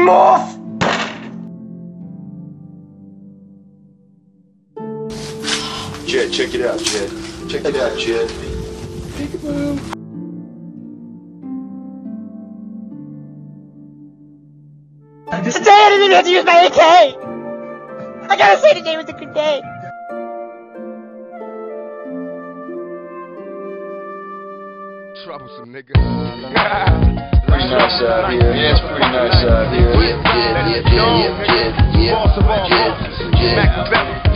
morph! Jed, check it out, Jed. Check it out, Jed. Peekaboo. Today I didn't even have to use my AK! I gotta say today was a good day! Troublesome, nigga. Pretty nice out here. Yeah, it's pretty nice out here. Boss of all bosses. Mac